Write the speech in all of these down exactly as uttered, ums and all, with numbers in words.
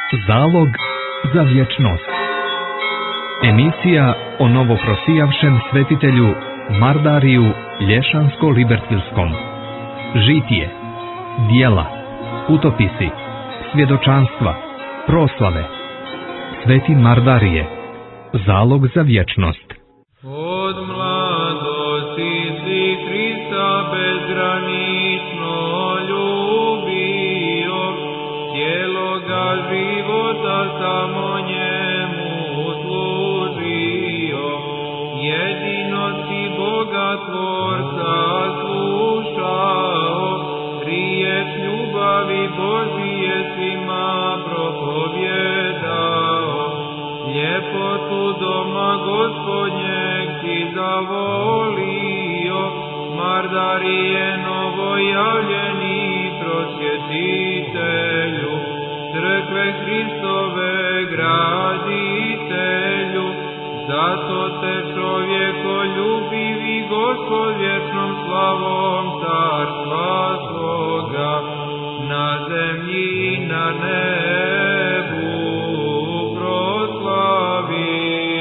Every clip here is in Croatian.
Zalog za vječnost. Emisija o novoprosijavšem svetitelju Mardariju Lješansko-Libertilskom. Žitije, dijela, putopisi, svjedočanstva, proslave. Sveti Mardarije, zalog za vječnost. Od mladosti si Hrista bezgranično ljubio, cijeloga života samo njemu služio. Jedino si Boga Tvorca slušao, riječ ljubavi Božije svima propovjedao. Ljepotu doma Gospodnjeg si zavolio, Mardarije novojavljeni prosvjetitelju, crkve Hristove graditelju. Zato te čovjeko ljubivi Gospod vječnom slavom carstva svoga, na zemlji i na nebu proslavi.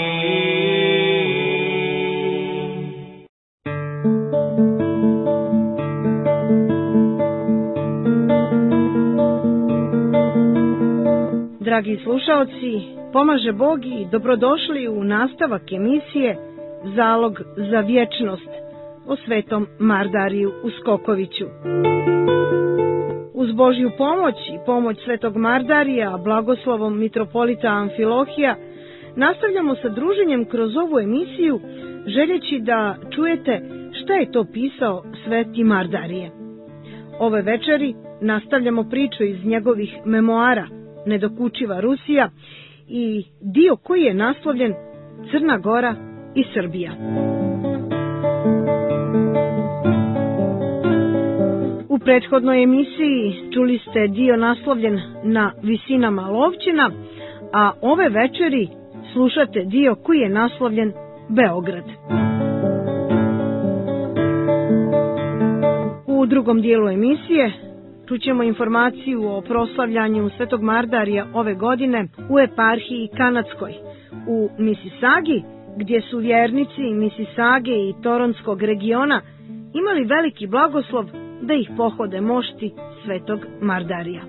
Dragi slušaoci, pomaže Bog i dobrodošli u nastavak emisije Zalog za vječnost o svetom Mardariju Uskokoviću. Uz Božju pomoć i pomoć svetog Mardarija, blagoslovom mitropolita Amfilohija, nastavljamo sa druženjem kroz ovu emisiju, željeći da čujete šta je to pisao sveti Mardarije. Ove večeri nastavljamo priču iz njegovih memoara Nedokučiva Rusija i dio koji je naslovljen Crna Gora i Srbija. U prethodnoj emisiji čuli ste dio naslovljen Na visinama Lovćena, a ove večeri slušate dio koji je naslovljen Beograd. U drugom dijelu emisije čućemo informaciju o proslavljanju svetog Mardarija ove godine u eparhiji Kanadskoj, u Misisagi, gdje su vjernici Misisage i Toronskog regiona imali veliki blagoslov da ih pohode mošti svetog Mardarija.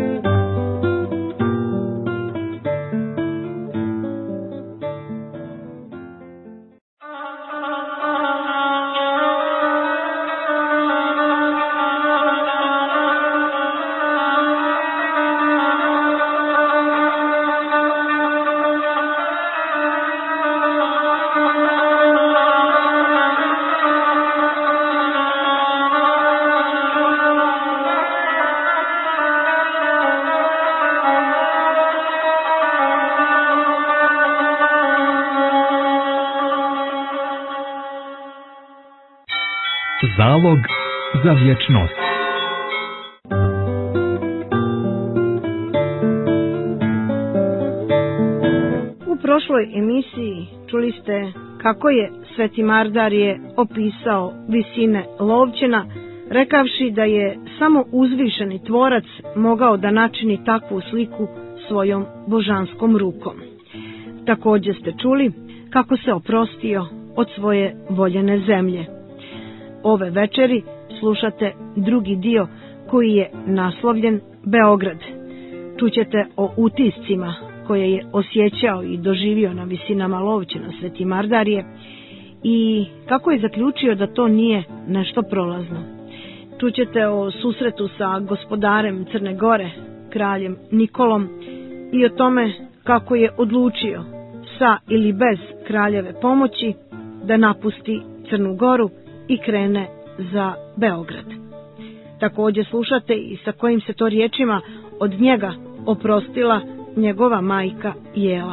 Zalog za vječnost. U prošloj emisiji čuli ste kako je sveti Mardarije opisao visine Lovćena, rekavši da je samo uzvišeni tvorac mogao da načini takvu sliku svojom božanskom rukom. Također ste čuli kako se oprostio od svoje voljene zemlje. Ove večeri slušate drugi dio koji je naslovljen Beograd. Čućete o utiscima koje je osjećao i doživio na visinama Lovćena sveti Mardarije i kako je zaključio da to nije nešto prolazno. Čućete o susretu sa gospodarem Crne Gore, kraljem Nikolom, i o tome kako je odlučio sa ili bez kraljeve pomoći da napusti Crnu Goru i krene za Beograd. Također slušate i sa kojim se to riječima od njega oprostila njegova majka Jela.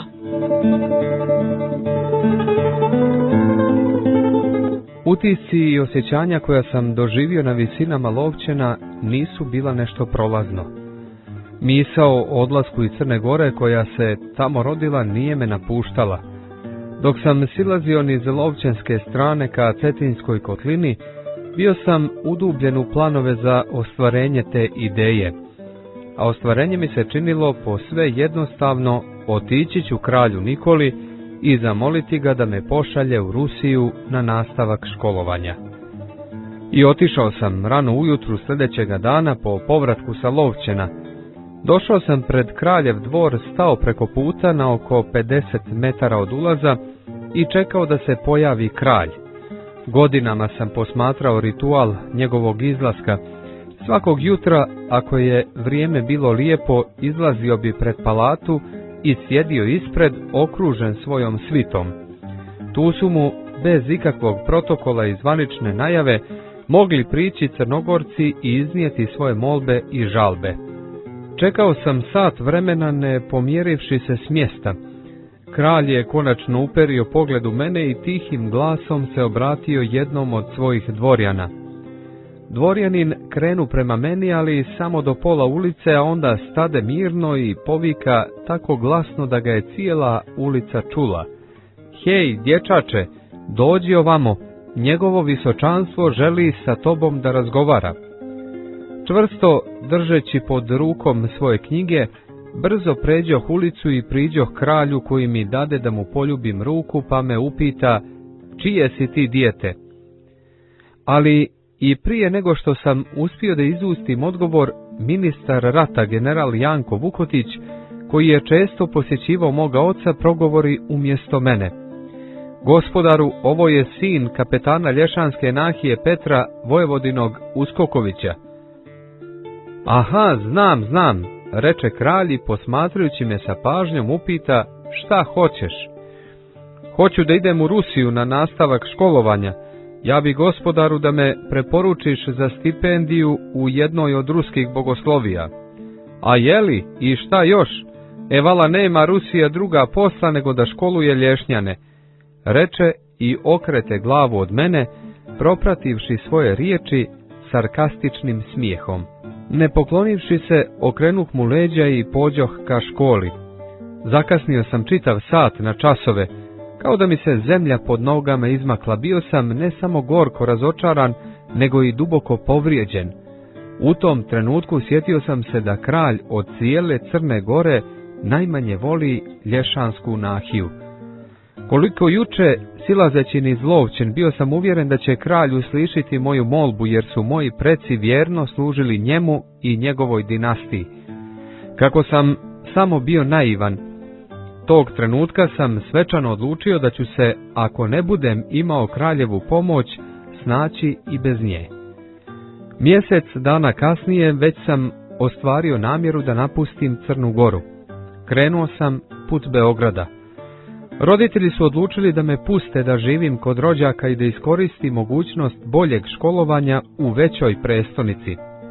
Utisci i osjećanja koja sam doživio na visinama Lovćena nisu bila nešto prolazno. Misao o odlasku iz Crne Gore koja se tamo rodila nije me napuštala. Dok sam silazio niz Lovćenske strane ka Cetinskoj kotlini, bio sam udubljen u planove za ostvarenje te ideje. a ostvarenje mi se činilo posve jednostavno otići ću kralju Nikoli i zamoliti ga da me pošalje u Rusiju na nastavak školovanja. I otišao sam rano ujutru sljedećega dana po povratku sa Lovćena. Došao sam pred kraljev dvor, stao preko puta na oko pedeset metara od ulaza i čekao da se pojavi kralj. Godinama sam posmatrao ritual njegovog izlaska. Svakog jutra, ako je vrijeme bilo lijepo, izlazio bi pred palatu i sjedio ispred, okružen svojom svitom. Tu su mu, bez ikakvog protokola i zvanične najave, mogli prići Crnogorci i iznijeti svoje molbe i žalbe. Čekao sam sat vremena ne pomjerivši se s mjesta. Kralj je konačno uperio pogled u mene i tihim glasom se obratio jednom od svojih dvorjana. Dvorjanin krenu prema meni, ali samo do pola ulice, a onda stade mirno i povika tako glasno da ga je cijela ulica čula. Hej, dječače, dođi ovamo, njegovo visočanstvo želi sa tobom da razgovara. Čvrsto držeći pod rukom svoje knjige, brzo pređoh ulicu i priđoh kralju koji mi dade da mu poljubim ruku, pa me upita, čije si ti dijete? Ali i prije nego što sam uspio da izustim odgovor, ministar rata general Janko Vukotić, koji je često posjećivao moga oca, progovori umjesto mene. Gospodaru, ovo je sin kapetana Lješanske nahije Petra Vojvodinog Uskokovića. Aha, znam, znam, reče kralj i posmatrajući me sa pažnjom upita, šta hoćeš? Hoću da idem u Rusiju na nastavak školovanja. Ja bi gospodaru da me preporučiš za stipendiju u jednoj od ruskih bogoslovija. A jeli, i šta još? Evala nema Rusija druga posla nego da školuje lješnjane, reče i okrete glavu od mene, proprativši svoje riječi sarkastičnim smijehom. Ne poklonivši se, okrenuh mu leđa i pođoh ka školi. Zakasnio sam čitav sat na časove, kao da mi se zemlja pod nogama izmakla. Bio sam ne samo gorko razočaran, nego i duboko povrijeđen. U tom trenutku sjetio sam se da kralj od cijele Crne Gore najmanje voli Lješansku nahiju. Koliko juče, silazeći niz Lovćen, bio sam uvjeren da će kralj uslišiti moju molbu, jer su moji preci vjerno služili njemu i njegovoj dinastiji. Kako sam samo bio naivan, tog trenutka sam svečano odlučio da ću se, ako ne budem imao kraljevu pomoć, snaći i bez nje. Mjesec dana kasnije već sam ostvario namjeru da napustim Crnu Goru. Krenuo sam put Beograda. Roditelji su odlučili da me puste da živim kod rođaka i da iskoristim mogućnost boljeg školovanja u većoj prestonici.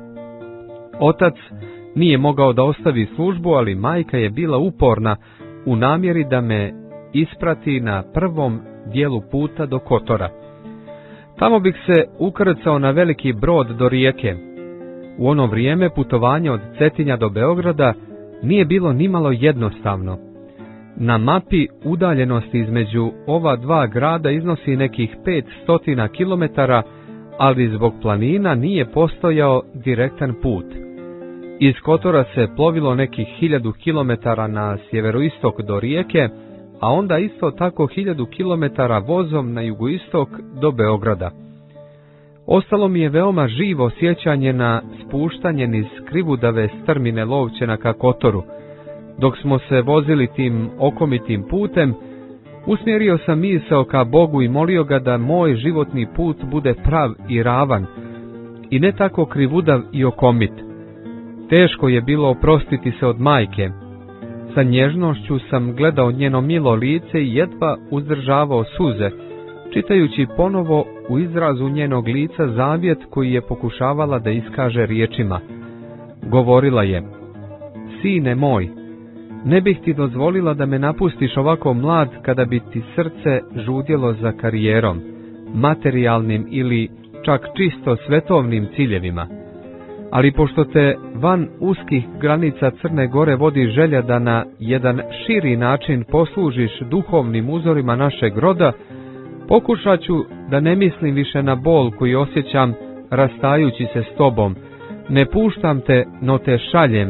Otac nije mogao da ostavi službu, ali majka je bila uporna u namjeri da me isprati na prvom dijelu puta do Kotora. Tamo bih se ukrcao na veliki brod do Rijeke. U ono vrijeme putovanje od Cetinja do Beograda nije bilo nimalo jednostavno. Na mapi udaljenost između ova dva grada iznosi nekih pet stotina kilometara, ali zbog planina nije postojao direktan put. Iz Kotora se plovilo nekih hiljadu kilometara na sjeveroistok do Rijeke, a onda isto tako hiljadu kilometara vozom na jugoistok do Beograda. Ostalo mi je veoma živo sjećanje na spuštanje niz krivudave strmine Lovćena ka Kotoru. Dok smo se vozili tim okomitim putem, usmjerio sam misao ka Bogu i molio ga da moj životni put bude prav i ravan, i ne tako krivudav i okomit. Teško je bilo oprostiti se od majke. Sa nježnošću sam gledao njeno milo lice i jedva uzdržavao suze, čitajući ponovo u izrazu njenog lica zavjet koji je pokušavala da iskaže riječima. Govorila je, sine moj, ne bih ti dozvolila da me napustiš ovako mlad kada bi ti srce žudjelo za karijerom, materijalnim ili čak čisto svetovnim ciljevima. Ali pošto te van uskih granica Crne Gore vodi želja da na jedan širi način poslužiš duhovnim uzorima našeg roda, pokušat ću da ne mislim više na bol koji osjećam rastajući se s tobom. Ne puštam te, no te šaljem,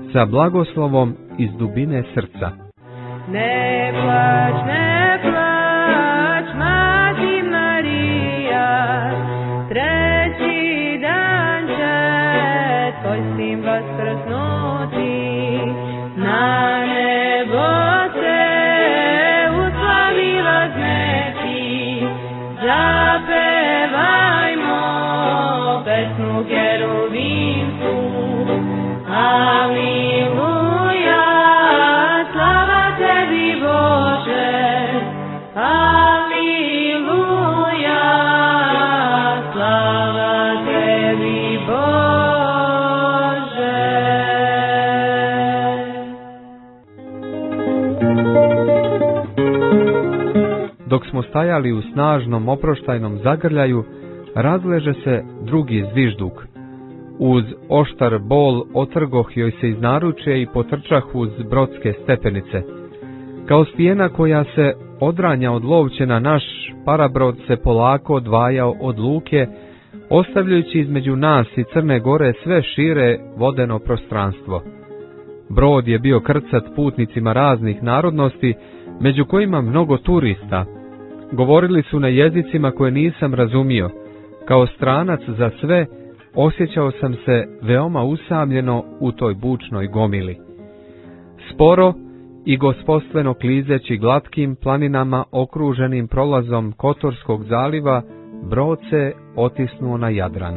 sa blagoslovom iz dubine srca. Ne plač, ne plač, Mati Marija, treći dan će tvoj sin vaskrsnuti, na nebo se uslavila zneti, zapevajmo pesmu kerubinsku, Aliluja, slava tebi Bože, Aliluja, slava tebi Bože. Dok smo stajali u snažnom oproštajnom zagrljaju, razleže se drugi zvižduk. Uz oštar bol otrgoh joj se iz naručja i potrčah uz brodske stepenice. Kao stijena koja se odranja od lovčena, naš parabrod se polako odvajao od luke, ostavljajući između nas i Crne Gore sve šire vodeno prostranstvo. Brod je bio krcat putnicima raznih narodnosti, među kojima mnogo turista. Govorili su na jezicima koje nisam razumio. Kao stranac za sve, osjećao sam se veoma usamljeno u toj bučnoj gomili. Sporo i gospodstveno klizeći glatkim planinama okruženim prolazom Kotorskog zaliva, brod se otisnuo na Jadran.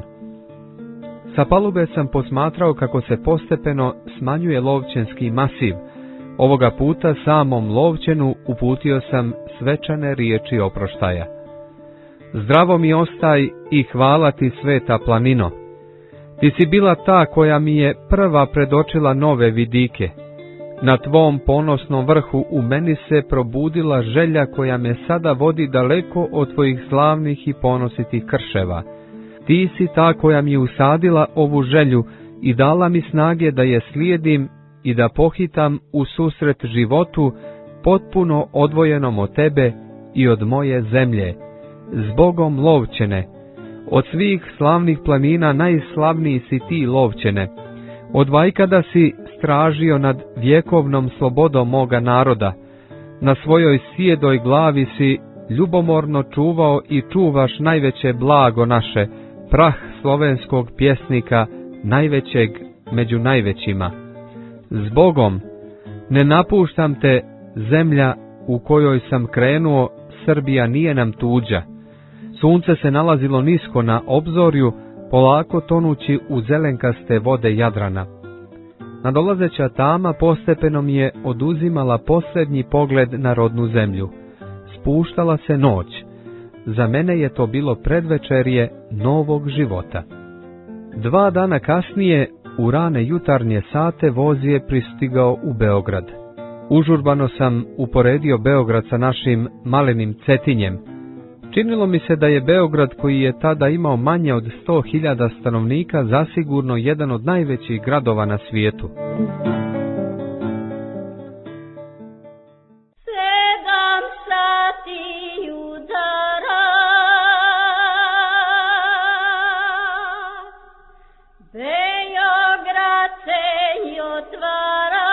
Sa palube sam posmatrao kako se postepeno smanjuje lovčenski masiv. Ovoga puta samom lovčenu uputio sam svečane riječi oproštaja. Zdravo mi ostaj i hvala ti, sveta planino. Ti si bila ta koja mi je prva predočila nove vidike. Na tvom ponosnom vrhu u meni se probudila želja koja me sada vodi daleko od tvojih slavnih i ponositih krševa. Ti si ta koja mi je usadila ovu želju i dala mi snage da je slijedim i da pohitam u susret životu potpuno odvojenom od tebe i od moje zemlje. Zbogom Lovčene, od svih slavnih planina najslavniji si ti, Lovčene. Od vajkada si stražio nad vjekovnom slobodom moga naroda. Na svojoj sjedoj glavi si ljubomorno čuvao i čuvaš najveće blago naše, prah slovenskog pjesnika, najvećeg među najvećima. Zbogom, ne napuštam te, zemlja u kojoj sam krenuo, Srbija nije nam tuđa. Sunce se nalazilo nisko na obzorju, polako tonući u zelenkaste vode Jadrana. Nadolazeća tama postepeno mi je oduzimala posljednji pogled na rodnu zemlju. Spuštala se noć. Za mene je to bilo predvečerje novog života. Dva dana kasnije, u rane jutarnje sate, voz je pristigao u Beograd. Užurbano sam uporedio Beograd sa našim malenim Cetinjem. Činilo mi se da je Beograd, koji je tada imao manje od sto hiljada stanovnika, zasigurno jedan od najvećih gradova na svijetu. Sedam sati udara, Beograd se otvara,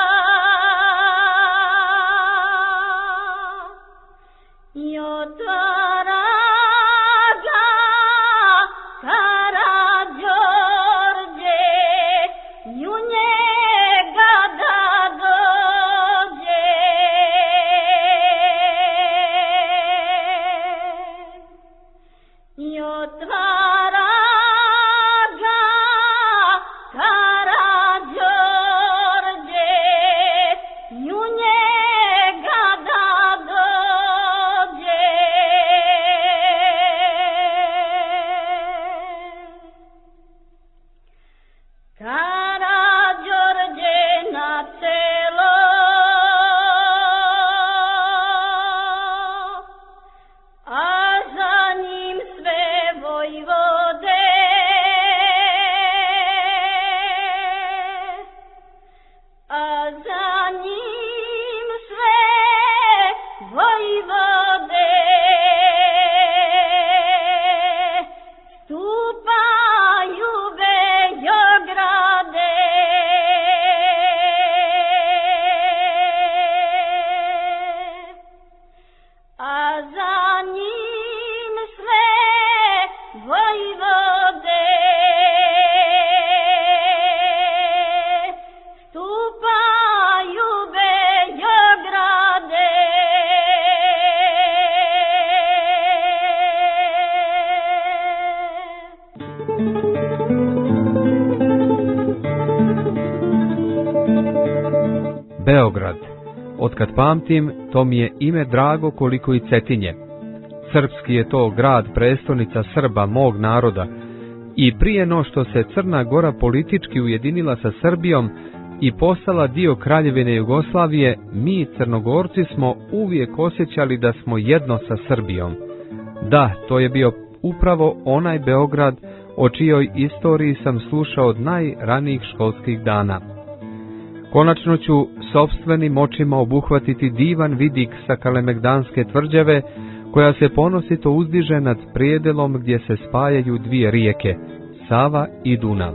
i otvara ga Karađorđe, i u njega da Beograd. Otkad pamtim, to mi je ime drago koliko i Cetinje. Srpski je to grad, prestonica Srba, mog naroda. I prije no što se Crna Gora politički ujedinila sa Srbijom i postala dio Kraljevine Jugoslavije, mi Crnogorci smo uvijek osjećali da smo jedno sa Srbijom. Da, to je bio upravo onaj Beograd o čijoj istoriji sam slušao od najranijih školskih dana. Konačno ću sopstvenim očima obuhvatiti divan vidik sa Kalemegdanske tvrđave, koja se ponosito uzdiže nad prijedelom gdje se spajaju dvije rijeke, Sava i Dunav.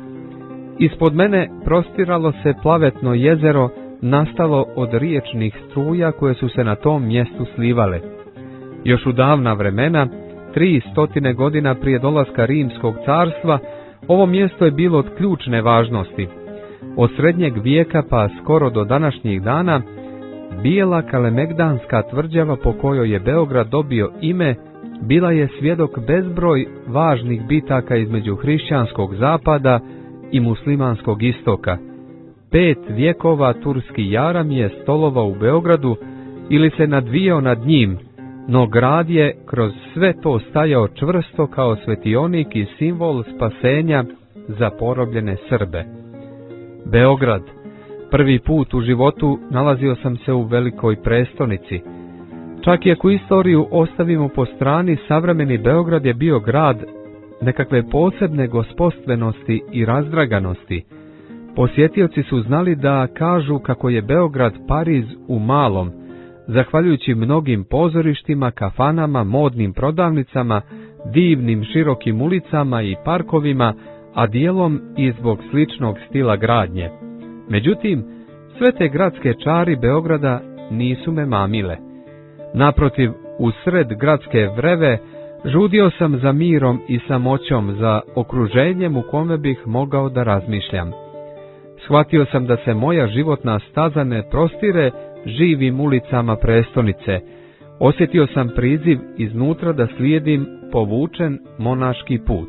Ispod mene prostiralo se plavetno jezero, nastalo od riječnih struja koje su se na tom mjestu slivale. Još u davna vremena, tri stotine godina prije dolaska Rimskog carstva, ovo mjesto je bilo od ključne važnosti. Od srednjeg vijeka pa skoro do današnjih dana, bijela Kalemegdanska tvrđava po kojoj je Beograd dobio ime, bila je svjedok bezbroj važnih bitaka između hrišćanskog zapada i muslimanskog istoka. Pet vjekova turski jaram je stolovao u Beogradu ili se nadvijao nad njim, no grad je kroz sve to stajao čvrsto kao svetionik i simbol spasenja za porobljene Srbe. Beograd. Prvi put u životu nalazio sam se u velikoj prestonici. Čak i ako istoriju ostavimo po strani, savremeni Beograd je bio grad nekakve posebne gospostvenosti i razdraganosti. Posjetioci su znali da kažu kako je Beograd Pariz u malom, zahvaljujući mnogim pozorištima, kafanama, modnim prodavnicama, divnim širokim ulicama i parkovima, a dijelom i zbog sličnog stila gradnje. Međutim, sve te gradske čari Beograda nisu me mamile. Naprotiv, u sred gradske vreve žudio sam za mirom i samoćom, za okruženjem u kome bih mogao da razmišljam. Shvatio sam da se moja životna staza ne prostire živim ulicama prestonice. Osjetio sam priziv iznutra da slijedim povučen monaški put.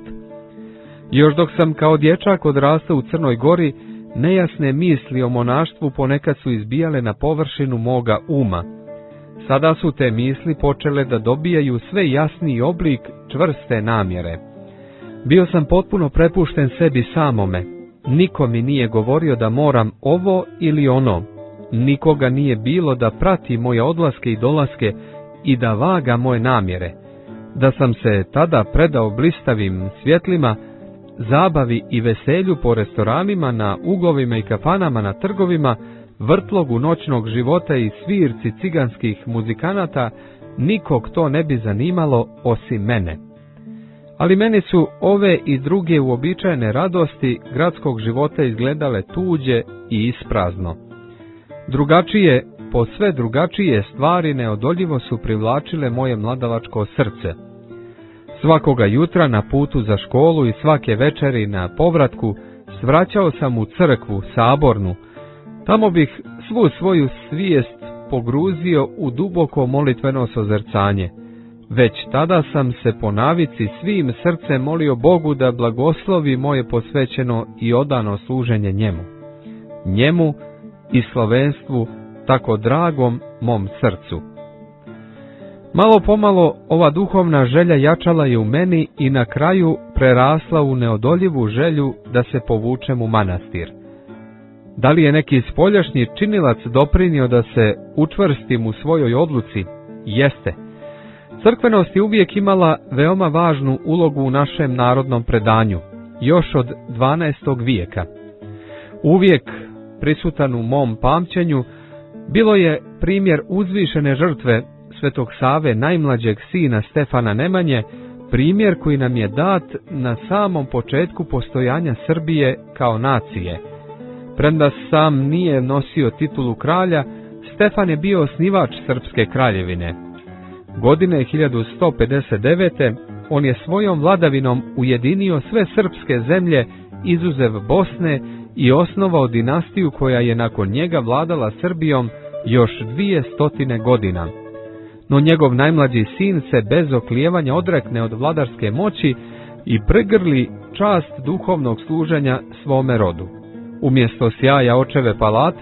Još dok sam kao dječak odrastao u Crnoj Gori, nejasne misli o monaštvu ponekad su izbijale na površinu moga uma. Sada su te misli počele da dobijaju sve jasniji oblik čvrste namjere. Bio sam potpuno prepušten sebi samome. Niko mi nije govorio da moram ovo ili ono. Nikoga nije bilo da prati moje odlaske i dolaske i da vaga moje namjere. Da sam se tada predao blistavim svjetlima, zabavi i veselju po restoranima, na uglovima i kafanama, na trgovima, vrtlogu noćnog života i svirci ciganskih muzikanata, nikog to ne bi zanimalo osim mene. Ali meni su ove i druge uobičajene radosti gradskog života izgledale tuđe i isprazno. Drugačije, posve drugačije stvari neodoljivo su privlačile moje mladalačko srce. Svakoga jutra na putu za školu i svake večeri na povratku svraćao sam u crkvu, sabornu. Tamo bih svu svoju svijest pogruzio u duboko molitveno sozercanje. Već tada sam se po navici svim srcem molio Bogu da blagoslovi moje posvećeno i odano služenje njemu. Njemu i slovenstvu, tako dragom mom srcu. Malo pomalo ova duhovna želja jačala je u meni i na kraju prerasla u neodoljivu želju da se povučem u manastir. Da li je neki spoljašnji činilac doprinio da se učvrstim u svojoj odluci? Jeste. Crkvenost je uvijek imala veoma važnu ulogu u našem narodnom predanju, još od dvanaestog vijeka. Uvijek prisutan u mom pamćenju bilo je primjer uzvišene žrtve Svetog Save, najmlađeg sina Stefana Nemanje, primjer koji nam je dat na samom početku postojanja Srbije kao nacije. Premda sam nije nosio titulu kralja, Stefan je bio osnivač Srpske kraljevine. Godine hiljadu sto pedeset devete. on je svojom vladavinom ujedinio sve srpske zemlje izuzev Bosne i osnovao dinastiju koja je nakon njega vladala Srbijom još dvije stotine godina. No njegov najmlađi sin se bez oklijevanja odrekne od vladarske moći i prigrli čast duhovnog služenja svome rodu. Umjesto sjaja očeve palate,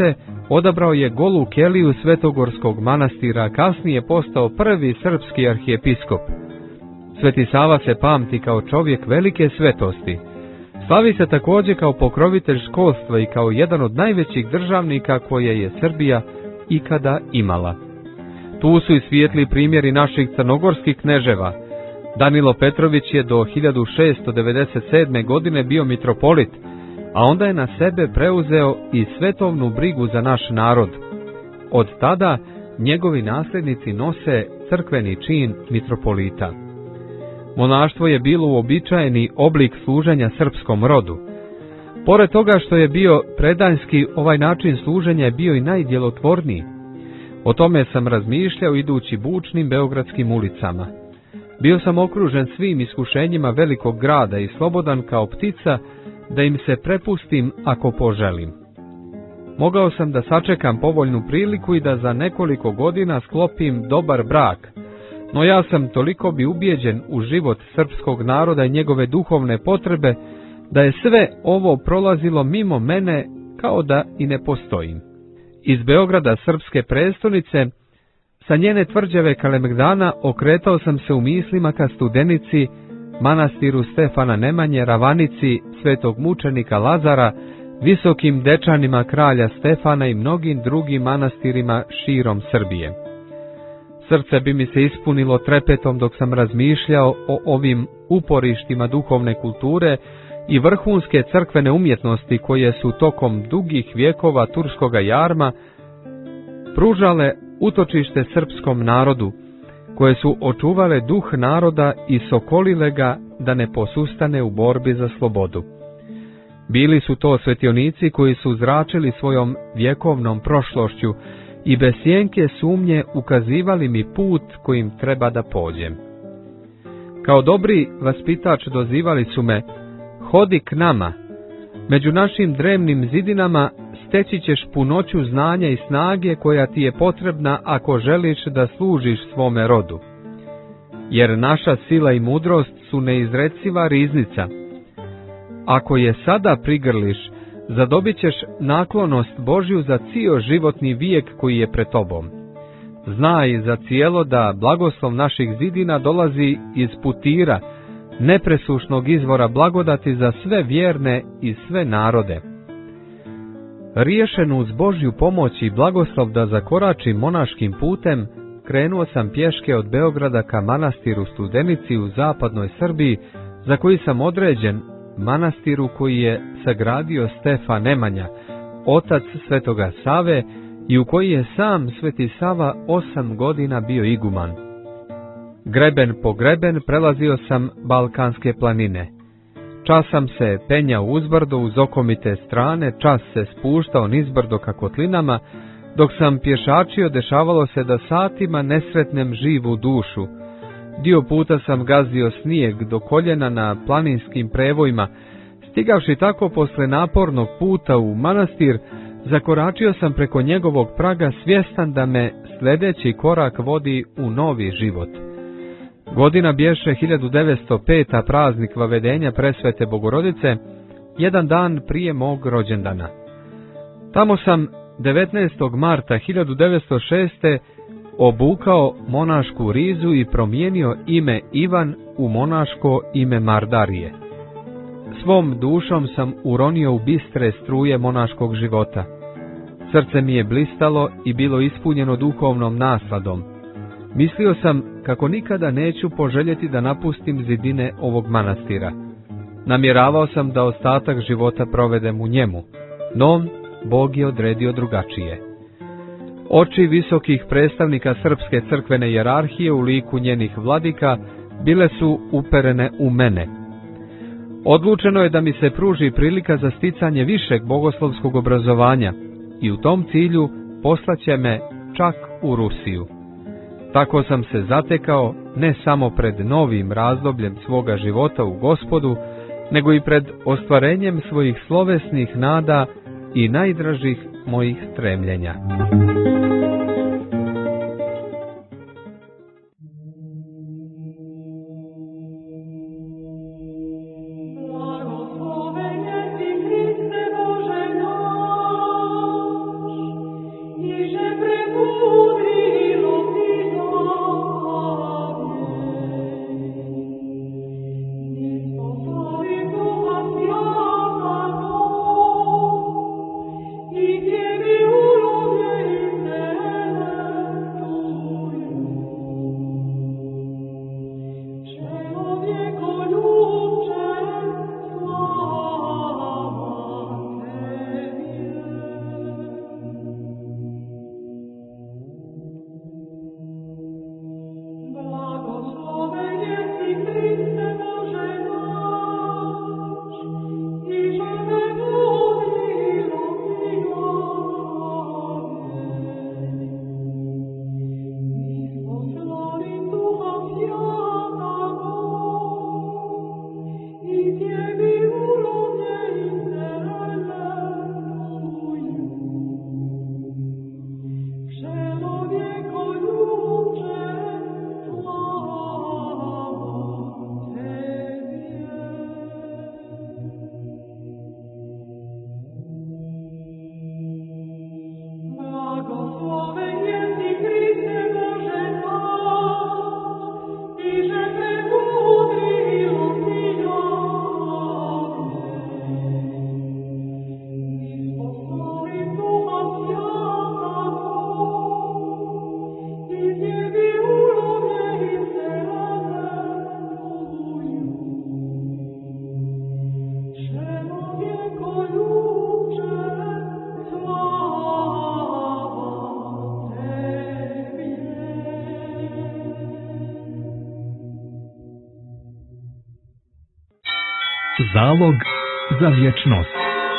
Odabrao je Golu keliju Svetogorskog manastira, kasnije postao prvi srpski arhijepiskop. Sveti Sava se pamti kao čovjek velike svetosti. Slavi se također kao pokrovitelj školstva i kao jedan od najvećih državnika koje je Srbija ikada imala. Tu su i svijetli primjeri naših crnogorskih kneževa. Danilo Petrović je do hiljadu šeststo devedeset sedme. godine bio mitropolit, a onda je na sebe preuzeo i svetovnu brigu za naš narod. Od tada njegovi nasljednici nose crkveni čin mitropolita. Monaštvo je bilo uobičajeni oblik služenja srpskom rodu. Pored toga što je bio predanjski, ovaj način služenja je bio i najdjelotvorniji. O tome sam razmišljao idući bučnim beogradskim ulicama. Bio sam okružen svim iskušenjima velikog grada i slobodan kao ptica da im se prepustim ako poželim. Mogao sam da sačekam povoljnu priliku i da za nekoliko godina sklopim dobar brak, no ja sam toliko bi ubijeđen u život srpskog naroda i njegove duhovne potrebe, da je sve ovo prolazilo mimo mene kao da i ne postojim. Iz Beograda, srpske prestonice, sa njene tvrđave Kalemegdana okretao sam se u mislima ka Studenici, manastiru Stefana Nemanje, Ravanici, svetog mučenika Lazara, visokim dečanima kralja Stefana i mnogim drugim manastirima širom Srbije. Srce bi mi se ispunilo trepetom dok sam razmišljao o ovim uporištima duhovne kulture i vrhunske crkvene umjetnosti koje su tokom dugih vjekova turskoga jarma pružale utočište srpskom narodu, koje su očuvale duh naroda i sokolile ga da ne posustane u borbi za slobodu. Bili su to svetionici koji su zračili svojom vjekovnom prošlošću i bez sjenke sumnje ukazivali mi put kojim treba da pođem. Kao dobri vaspitač dozivali su me: hodi k nama, među našim drevnim zidinama steći ćeš punoću znanja i snage koja ti je potrebna ako želiš da služiš svome rodu. Jer naša sila i mudrost su neizreciva riznica. Ako je sada prigrliš, zadobit ćeš naklonost Božju za cijel životni vijek koji je pred tobom. Znaj za cijelo da blagoslov naših zidina dolazi iz putira, nepresušnog izvora blagodati za sve vjerne i sve narode. Riješen uz Božju pomoć i blagoslov da zakoračim monaškim putem, krenuo sam pješke od Beograda ka manastiru Studenici u zapadnoj Srbiji, za koji sam određen, manastiru koji je sagradio Stefan Nemanja, otac Svetoga Save, i u koji je sam Sveti Sava osam godina bio iguman. Greben po greben prelazio sam Balkanske planine. Čas sam se penjao uzbrdo uz okomite strane, čas se spuštao nizbrdo ka kotlinama, dok sam pješačio dešavalo se da satima ne sretnem živu dušu. Dio puta sam gazio snijeg do koljena na planinskim prevojima, stigavši tako posle napornog puta u manastir, zakoračio sam preko njegovog praga svjestan da me sljedeći korak vodi u novi život. Godina bješe hiljadu devetsto peta. praznik vavedenja Presvete Bogorodice, jedan dan prije mog rođendana. Tamo sam devetnaestog marta hiljadu devetsto šeste. obukao monašku rizu i promijenio ime Ivan u monaško ime Mardarije. Svom dušom sam uronio u bistre struje monaškog života. Srce mi je blistalo i bilo ispunjeno duhovnom nasladom. Mislio sam kako nikada neću poželjeti da napustim zidine ovog manastira. Namjeravao sam da ostatak života provedem u njemu, no Bog je odredio drugačije. Oči visokih predstavnika srpske crkvene hijerarhije u liku njenih vladika bile su uperene u mene. Odlučeno je da mi se pruži prilika za sticanje višeg bogoslovskog obrazovanja i u tom cilju poslaće me čak u Rusiju. Tako sam se zatekao ne samo pred novim razdobljem svoga života u Gospodu, nego i pred ostvarenjem svojih slovesnih nada i najdražih mojih stremljenja. Zalog za vječnost.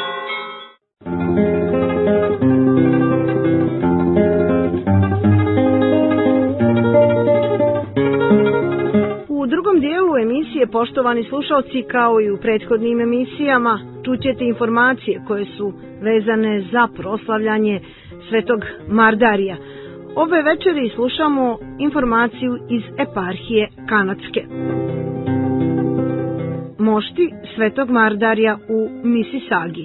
U drugom dijelu emisije, poštovani slušalci, kao i u prethodnim emisijama, čućete informacije koje su vezane za proslavljanje Svetog Mardarija. Ove večeri slušamo informaciju iz eparhije Kanadske. Mošti Svetog Mardarija u Misisagi.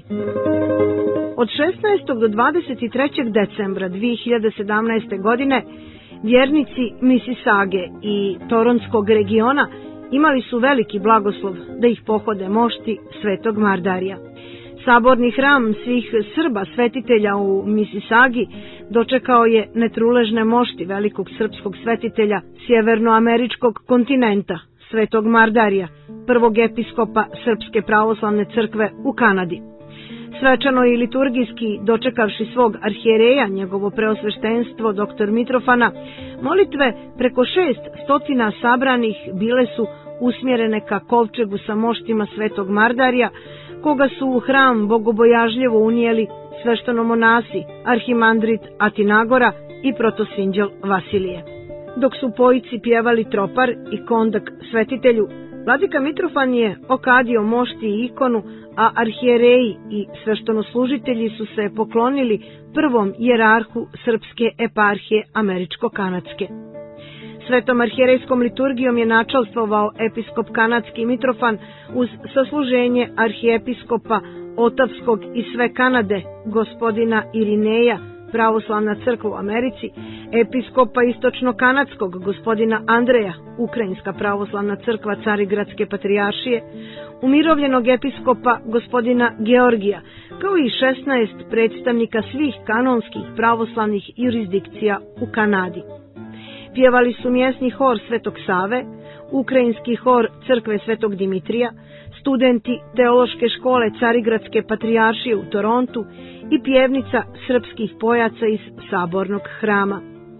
Od šesnaestog do dvadeset trećeg decembra dvije hiljade sedamnaeste. godine vjernici Misisage i Toronskog regiona imali su veliki blagoslov da ih pohode mošti Svetog Mardarija. Saborni hram svih Srba svetitelja u Misisagi dočekao je netruležne mošti velikog srpskog svetitelja sjevernoameričkog kontinenta, Svetog Mardarija, prvog episkopa Srpske pravoslavne crkve u Kanadi. Svečano i liturgijski dočekavši svog arhijereja, njegovo preosveštenstvo doktor Mitrofana, molitve preko šest stotina sabranih bile su usmjerene ka kovčegu sa moštima Svetog Mardarija, koga su u hram bogobojažljivo unijeli sveštenomonasi arhimandrit Atinagora i protosinđel Vasilije. Dok su pojici pjevali tropar i kondak svetitelju, vladika Mitrofan je okadio mošti i ikonu, a arhijereji i sveštenoslužitelji su se poklonili prvom jerarhu srpske eparhije američko-kanadske. Svetom arhijerejskom liturgijom je načalstvovao episkop kanadski Mitrofan uz sasluženje arhijepiskopa Otavskog i sve Kanade, gospodina Irineja, pravoslavna crkva u Americi, episkopa istočno-kanadskog, gospodina Andreja, ukrajinska pravoslavna crkva Carigradske patrijaršije, umirovljenog episkopa gospodina Georgija, kao i šesnaest predstavnika svih kanonskih pravoslavnih jurisdikcija u Kanadi. Pjevali su mjesni hor Svetog Save, ukrajinski hor crkve Svetog Dimitrija, studenti teološke škole Carigradske patrijaršije u Torontu i pjevnica srpskih pojaca iz sabornog hrama.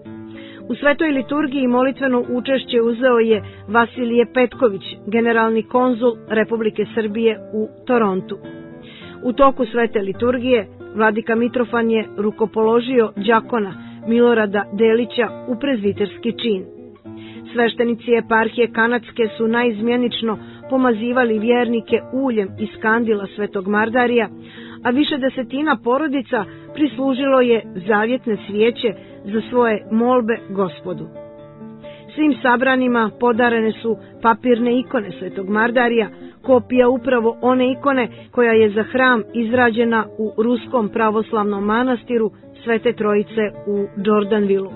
U svetoj liturgiji molitveno učešće uzeo je Vasilije Petković, generalni konzul Republike Srbije u Torontu. U toku svete liturgije vladika Mitrofan je rukopoložio đakona Milorada Delića u prezbiterski čin. Sveštenici eparhije Kanadske su naizmjenično pomazivali vjernike uljem iz kandila Svetog Mardarija, a više desetina porodica prislužilo je zavjetne svijeće za svoje molbe Gospodu. Svim sabranima podarene su papirne ikone Svetog Mardarija, kopija upravo one ikone koja je za hram izrađena u Ruskom pravoslavnom manastiru Svete Trojice u Jordanvilu.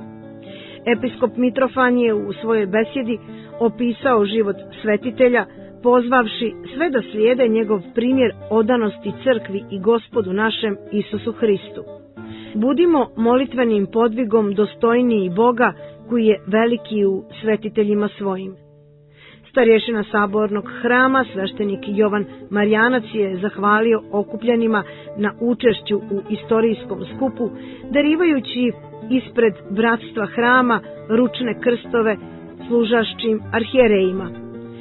Episkop Mitrofan je u svojoj besjedi opisao život svetitelja, pozvavši sve da slijede njegov primjer odanosti crkvi i Gospodu našem Isusu Hristu. Budimo molitvenim podvigom dostojniji Boga koji je veliki u svetiteljima svojim. Starješina sabornog hrama, sveštenik Jovan Marjanac, je zahvalio okupljenima na učešću u istorijskom skupu, darivajući ispred bratstva hrama ručne krstove služašćim arhijerejima.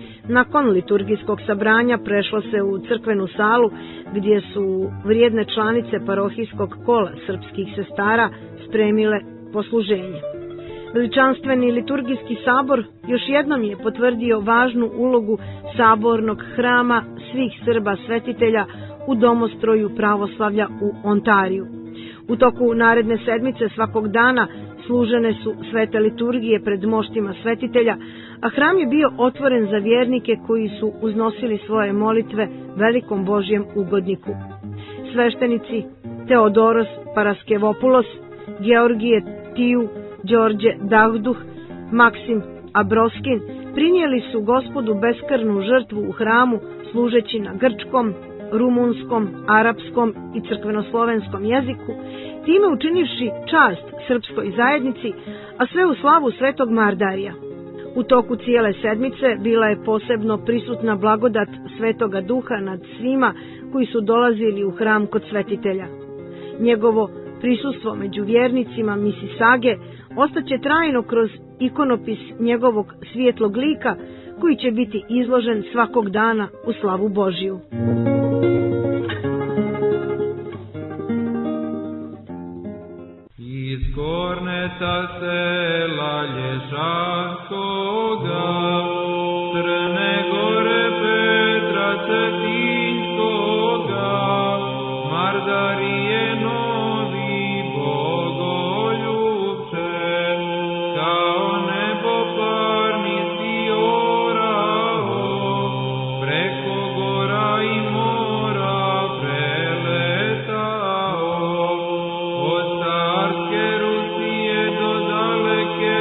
Nakon liturgijskog sabranja prešlo se u crkvenu salu gdje su vrijedne članice parohijskog kola srpskih sestara spremile posluženje. Veličanstveni liturgijski sabor još jednom je potvrdio važnu ulogu sabornog hrama svih Srba svetitelja u domostroju pravoslavlja u Ontariju. U toku naredne sedmice svakog dana služene su svete liturgije pred moštima svetitelja, a hram je bio otvoren za vjernike koji su uznosili svoje molitve velikom Božjem ugodniku. Sveštenici Teodoros Paraskevopulos, Georgije Tiju, Đorđe Dahduh, Maksim Abroskin prinijeli su Gospodu beskrvnu žrtvu u hramu služeći na grčkom, rumunskom, arapskom i crkvenoslovenskom jeziku, time učinivši čast srpskoj zajednici, a sve u slavu Svetog Mardarija. U toku cijele sedmice bila je posebno prisutna blagodat Svetoga Duha nad svima koji su dolazili u hram kod svetitelja. Njegovo prisustvo među vjernicima Misisage ostaće trajno kroz ikonopis njegovog svijetlog lika koji će biti izložen svakog dana u slavu Božju. Iz Korneta sela Lješanskoga, Crne Gore Petra Cetinskoga, Mardarije novi Bogoljubče, kao nebo parni si orao, preko gora i mora preletao, od carske Rusije do daleke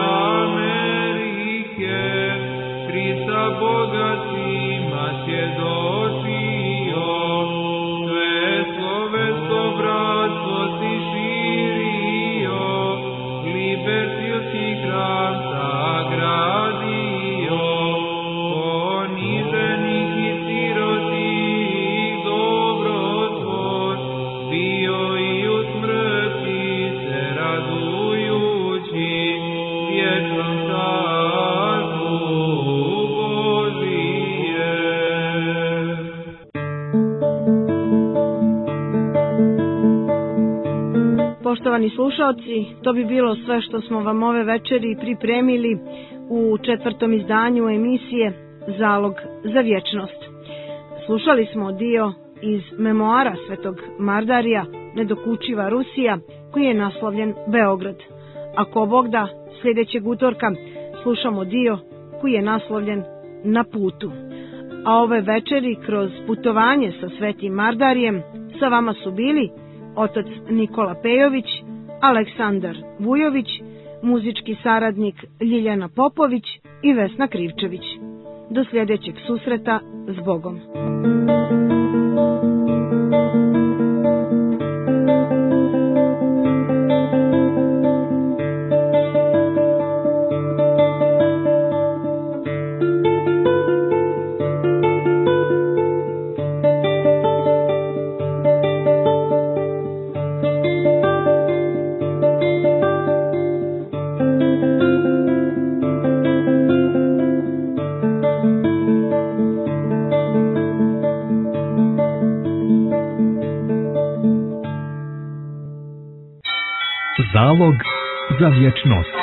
Amerike, Krista Boga svima svjedočio, sve slovensko bratstvo si širio, libercijski hram sagradio, poniženih i sirotih dobrotvor, bio i u smrti se radujući, vječnom carstvu Božije. Poštovani slušaoci, to bi bilo sve što smo vam ove večeri pripremili u četvrtom izdanju emisije Zalog za vječnost. Slušali smo dio iz memoara Svetog Mardarija, Nedokučiva Rusija, koji je naslovljen Beograd. Ako Bog da, sljedećeg utorka slušamo dio koji je naslovljen Na putu. A ove večeri kroz putovanje sa Svetim Mardarijem sa vama su bili otac Nikola Pejović, Aleksandar Vujović, muzički saradnik Ljiljana Popović i Vesna Krivčević. Do sljedećeg susreta, s Bogom. Zalog za vječnost.